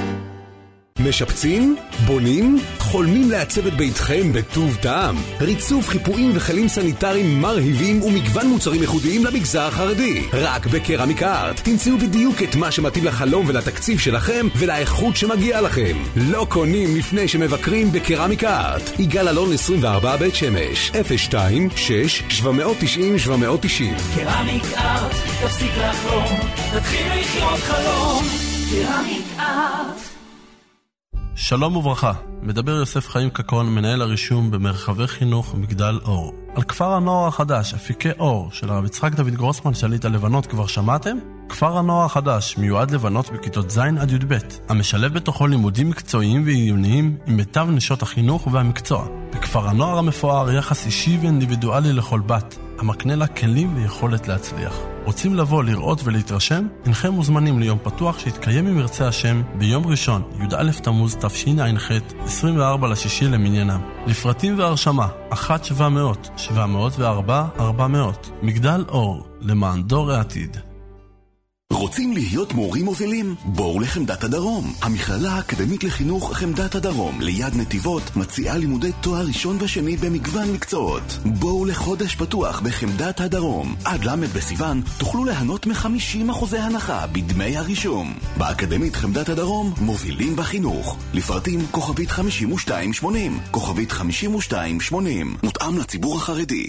משפצים? בונים? חולמים לעצב את ביתכם בטוב טעם? ריצוף, חיפויים וכלים סניטריים מרהיבים ומגוון מוצרים ייחודיים למגזר החרדי. רק בקרמיק ארט תמצאו בדיוק את מה שמתאים לחלום ולתקציב שלכם ולאיכות שמגיע לכם. לא קונים לפני שמבקרים בקרמיק ארט. יגאל אלון עשרים וארבע בית שמש, אפס שתיים שש שבע תשעים שבע תשעים. קרמיק ארט, תפסיק לחלום, תתחיל לחיות חלום. קרמיק ארט. שלום וברכה, מדבר יוסף חיים קקון, מנהל הרישום במרחבי חינוך מגדל אור. על כפר הנוער החדש, אפיקי אור, של הרב יצחק דוד גרוסמן שליט הלבנות, כבר שמעתם? כפר הנוער החדש מיועד לבנות בכיתות ז' עד י' ב', המשלב בתוכו לימודים מקצועיים ועיוניים עם מיטב נשות החינוך והמקצוע. בכפר הנוער המפואר יחס אישי ואינדיבידואלי לכל בת, המקנה לה כלים ויכולת להצליח. רוצים לבוא, לראות ולהתרשם? אינכם מוזמנים ליום פתוח שהתקיים ממרצה השם ביום ראשון, י"א תמוז תשע"ח, עשרים וארבעה לשישי למניינם. לפרטים והרשמה, אחת שבע מאות, שבע מאות וארבע, ארבע מאות. מגדל אור, למען דור העתיד. רוצים להיות מורים מובילים? בואו לחמדת הדרום. המכללה האקדמית לחינוך חמדת הדרום ליד נתיבות מציעה לימודי תואר ראשון ושני במגוון מקצועות. בואו לחודש פתוח בחמדת הדרום. עד למד בסיוון תוכלו ליהנות מ-חמישים אחוז הנחה בדמי הרישום. באקדמית חמדת הדרום מובילים בחינוך. לפרטים כוכבית חמישים ושתיים שמונים, כוכבית חמישים ושתיים שמונים. מותאם לציבור החרדי.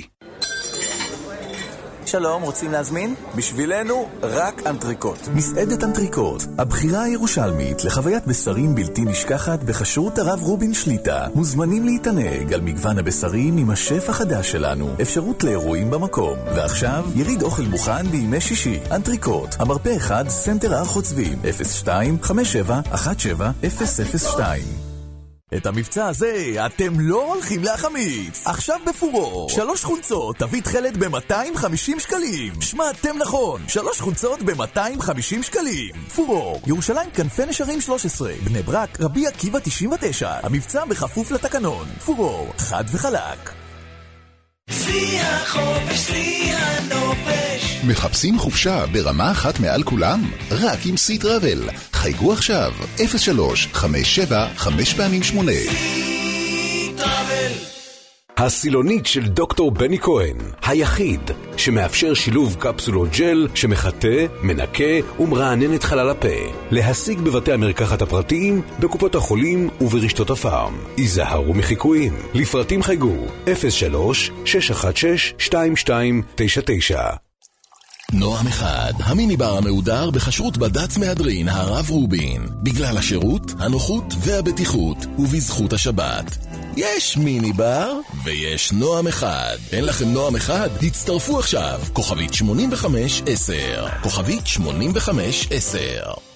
שלום, רוצים להזמין? בשבילנו רק אנטריקוט. מסעדת אנטריקוט, הבחירה הירושלמית לחוויית בשרים בלתי נשכחת בכשרות הרב רובין שליטה. מוזמנים להתענג על מגוון הבשרים עם השף החדש שלנו. אפשרות לאירועים במקום. ועכשיו, יריד אוכל מוכן בימי שישי. אנטריקוט, המרפא אחד, סנטר הר חוצבים, אפס שתיים חמש שבע אחת שבע אפס אפס שתיים. את המבצע הזה אתם לא הולכים להחמיץ. עכשיו בפורו, שלוש חולצות תביא תחלת ב-מאתיים וחמישים שקלים. שמעתם נכון, שלוש חולצות ב-מאתיים וחמישים שקלים. פורו, ירושלים כנפי נשרים שלוש עשרה, בני ברק, רבי עקיבא תשעים ותשע. המבצע בכפוף לתקנון. פורו, חד וחלק. שיא החופש, שיא הנופש. מחפשים חופשה ברמה אחת מעל כולם? רק עם סי טראבל. חייגו עכשיו, אפס שלוש חמש שבע חמש פעמים שמונה. סי טראבל. הסילונית של דוקטור בני כהן, היחיד שמאפשר שילוב קפסולות ג'ל שמחטא, מנקה ומרענן את חלל הפה. להשיג בבתי המרקחת הפרטיים, בקופות החולים וברשתות הפארם. היזהרו מחיקויים. לפרטים חייגו אפס שלוש שש אחת שש שתיים שתיים תשע תשע. נועם אחד, המיני בר המהודר בחשרות בד"ץ מהדרין הרב רובין. בגלל השירות, הנוחות והבטיחות, ובזכות השבת. יש מיני בר ויש נועם אחד. אין לכם נועם אחד? הצטרפו עכשיו. כוכבית שמונים וחמש עשר. כוכבית שמונים וחמש עשר.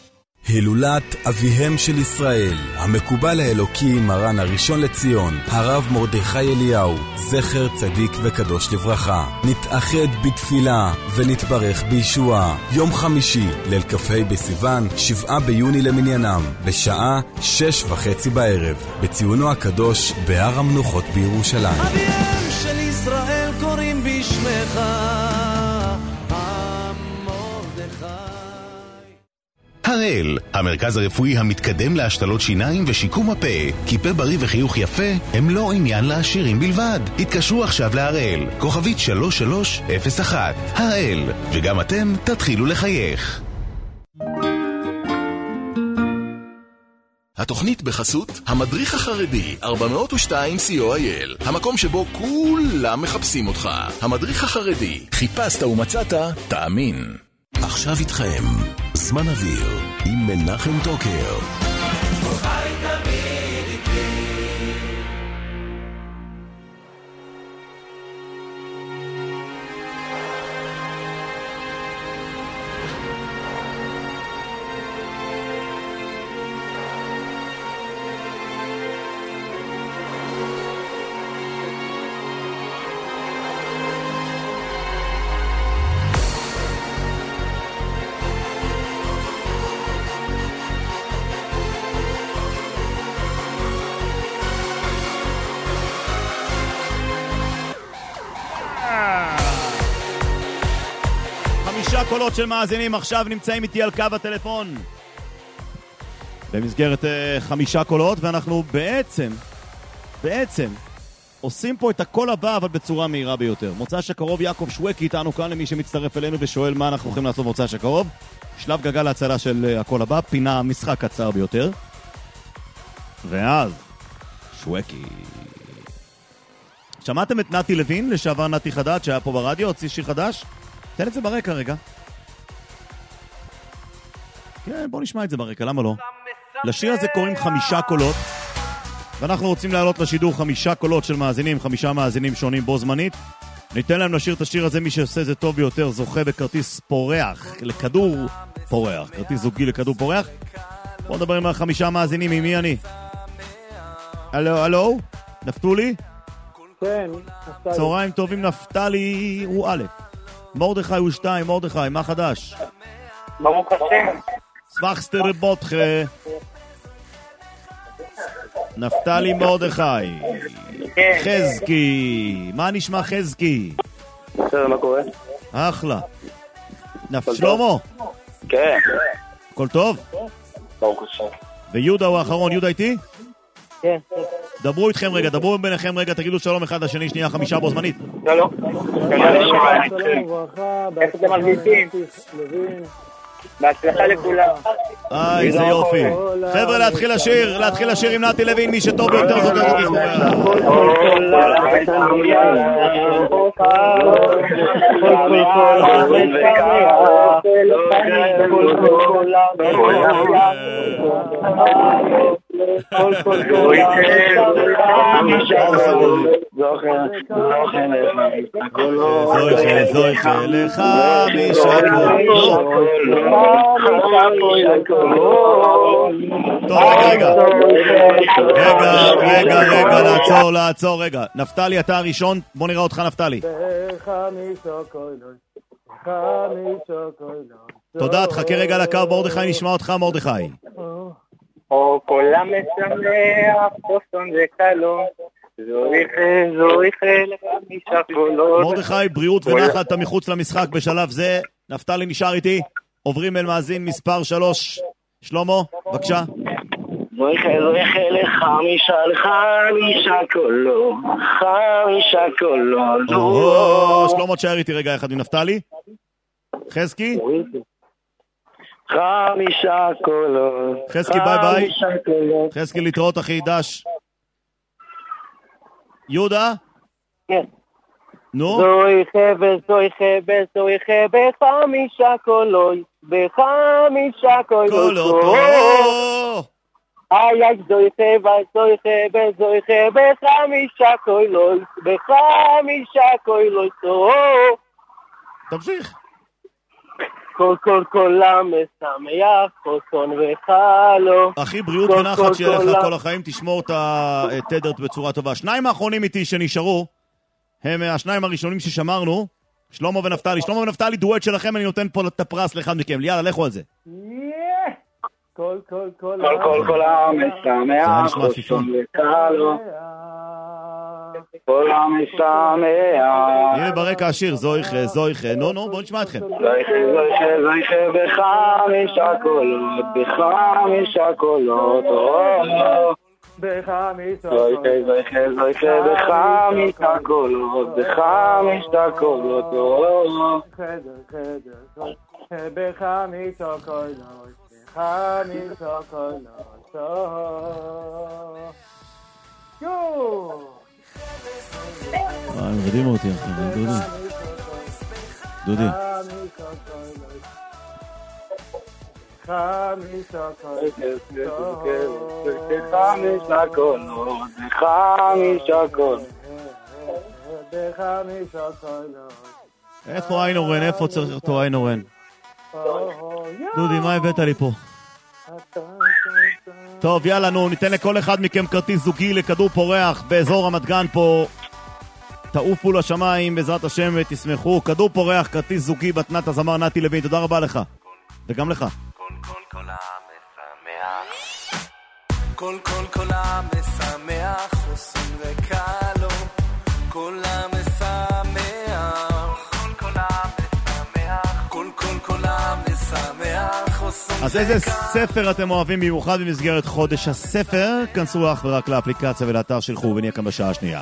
הילולת אביהם של ישראל, המקובל האלוקי מרן הראשון לציון, הרב מרדכי אליהו, זכר צדיק וקדוש לברכה. נתאחד בתפילה ונתברך בישועה. יום חמישי, ליל כ"ה בסיוון, שבעה ביוני למניינם, בשעה שש וחצי בערב, בציונו הקדוש בהר המנוחות בירושלים. אביהם של ישראל קוראים בשמך. הראל, המרכז הרפואי המתקדם להשתלות שיניים ושיקום הפה. כי פה בריא וחיוך יפה הם לא עניין לעשירים בלבד. התקשרו עכשיו להראל, כוכבית שלוש שלוש אפס אחת. הראל, וגם אתם תתחילו לחייך. התוכנית בחסות המדריך החרדי ארבע מאות ושתיים סי או איי אל, המקום שבו כולם מחפשים אותך. המדריך החרדי, חיפשת ומצאת, תאמין. עכשיו איתכם, זמן אוויר עם מנחם טוקר. קולות של מאזינים עכשיו נמצאים איתי על קו הטלפון במסגרת uh, חמישה קולות, ואנחנו בעצם בעצם עושים פה את הקול הבא, אבל בצורה מהירה ביותר. מוצא שקרוב יעקב שווקי איתנו כאן, למי שמצטרף אלינו ושואל מה אנחנו הולכים לעשות מוצא שקרוב. שלב גגל להצלה של uh, הקול הבא, פינה משחק קצר ביותר, ואז שווקי. שמעתם את נתי לוין, לשעבר נתי חדד, שהיה פה ברדיו, הוציא שיר חדש? תן את זה ברקע רגע. כן, בוא נשמע את זה ברקע, למה לא? לשיר הזה קוראים חמישה קולות, ואנחנו רוצים להעלות לשידור חמישה קולות של מאזינים, חמישה מאזינים שונים בו זמנית. ניתן להם לשיר את השיר הזה, מי שעושה זה טוב ביותר זוכה בכרטיס פורח, לכדור פורח, כרטיס זוגי לכדור פורח. בוא נדבר עם החמישה מאזינים, עם מי אני? הלו, הלו? נפתולי? כן, נפתלי. צהריים טובים, נפתלי הוא א', מרדכי הוא שתיים. מרדכי, מה חדש? ברוך השם. סמכסטר רבותך. נפתלי מרדכי. כן. חזקי. מה נשמע חזקי? בסדר, מה קורה? אחלה. נפ... שלמה? כן. הכל טוב? ברוך השם. ויהודה הוא האחרון, יהודה איתי? כן. דברו איתכם רגע, דברו ביניכם רגע, תגידו שלום אחד לשני, שנייה חמישה בו זמנית. שלום. שלום וברכה, איך אתם מרגישים? בהצלחה לכולם. איי, זה יופי. חבר'ה, להתחיל לשיר, להתחיל לשיר עם נתי לוין, מי שטוב ביותר זאת את ישראל. זויכה, זויכה לך משקו. טוב, רגע, רגע, רגע, רגע, לעצור, לעצור, רגע. נפתלי, אתה הראשון, בוא נראה אותך, נפתלי. תודה, תחכה רגע לקו, מרדכי, נשמע אותך, מרדכי. או קולה משמח, פוסטון וקלון, זויכה, זויכה לחמישה קולות. מרדכי, בריאות ונחת, אתה מחוץ למשחק בשלב זה. נפתלי נשאר איתי. עוברים אל מאזין מספר שלוש. שלמה, בבקשה. זויכה, זויכה לחמישה, לחמישה קולות, חמישה קולות. או, שלמה תשאר איתי רגע אחד עם נפתלי. חזקי? חמישה קולות. חזקי, ביי ביי. חזקי, להתראות אחי, דש. יהודה? כן. נו? זויכה וזויכה וזויכה בחמישה קולות, בחמישה קולות. איי איי זויכה וזויכה וזויכה בחמישה קולות, בחמישה קולות. תמשיך. כל כל קולם משמח, חוסון וחלום. אחי, בריאות ונחת שיהיה לך כל החיים, תשמור את התדר בצורה טובה. שניים האחרונים איתי שנשארו, הם השניים הראשונים ששמרנו, שלמה ונפתלי. שלמה ונפתלי, דואט שלכם, אני נותן פה את הפרס לאחד מכם. יאללה, לכו על זה. כל כל קולם כל כל קולם משמח, חוסון וחלום. כל המשמח. הנה ברקע השיר, זויכה, זויכה. נו, נו, בואו נשמע אתכם. זויכה, זויכה, זויכה בחמישה קולות, בחמישה קולות. בחמישה זויכה, זויכה, זויכה בחמישה קולות, בחמישה קולות. חדר, חדר, בחמישה קולות, בחמישה קולות. יואו! וואי, מדהים אותי אחי, דודי. דודי. חמישה קולות, חמישה קולות. איפה איינורן? איפה צריך אותו איינורן? דודי, מה הבאת לי פה? טוב, יאללה, נו, ניתן לכל אחד מכם כרטיס זוגי לכדור פורח באזור רמת גן פה. תעופו לשמיים בעזרת השם ותשמחו. כדור פורח, כרטיס זוגי בתנת הזמר נתי לוין. תודה רבה לך. וגם לך. כל כל קולה משמח, חוסן וקלו, קולה משמח, כל קולה משמח, כל כל קולה משמח, חוסן וקלו. אז איזה ספר אתם אוהבים במיוחד במסגרת חודש הספר? כנסו אך ורק לאפליקציה ולאתר שלחו ונהיה כאן בשעה השנייה.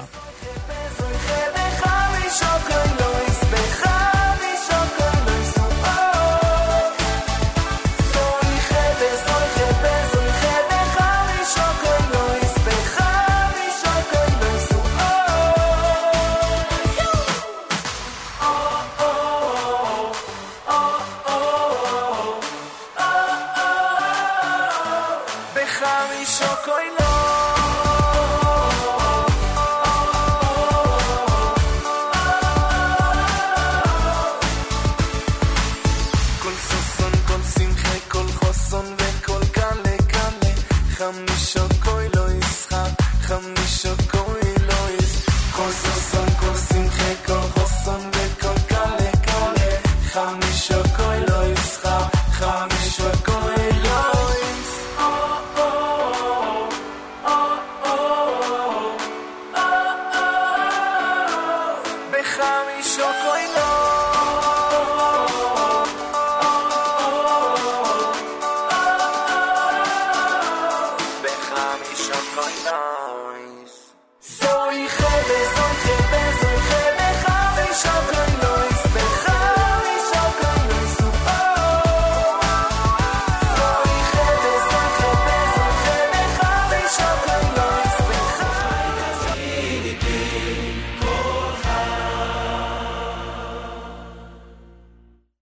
חמישה קוי לא ישחק, חמישה קוי לא ישחק, כל סוסון כל